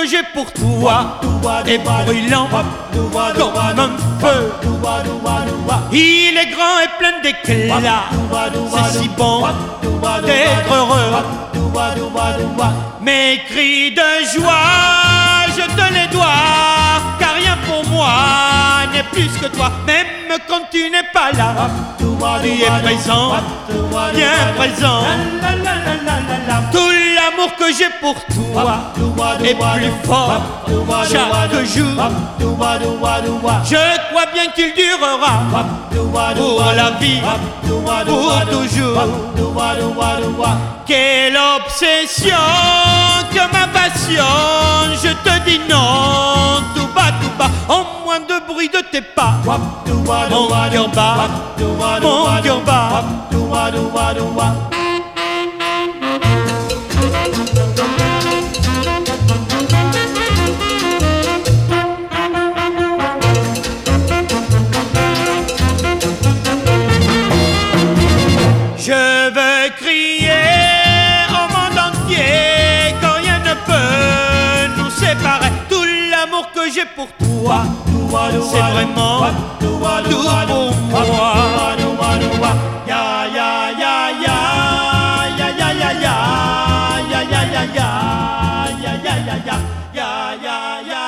que j'ai pour toi est brûlant comme un feu. Il est grand et plein d'éclat, c'est si bon d'être heureux. Mes cris de joie, je te les dois, car rien pour moi n'est plus que toi. Même quand tu n'es pas là, tu es présent, bien présent. Tout l'amour que j'ai pour toi est plus fort chaque jour. Je crois bien qu'il durera pour la vie, pour toujours. Quelle obsession que ma passion, je te dis non, tout bas, en moins de bruit de tes pas. Mon cœur bat, mon cœur bat. Je veux crier au monde entier quand rien ne peut nous séparer. Tout l'amour que j'ai pour toi, c'est vraiment tout pour moi. Ya ya ya ya ya ya ya ya ya ya ya ya ya ya ya ya ya ya ya.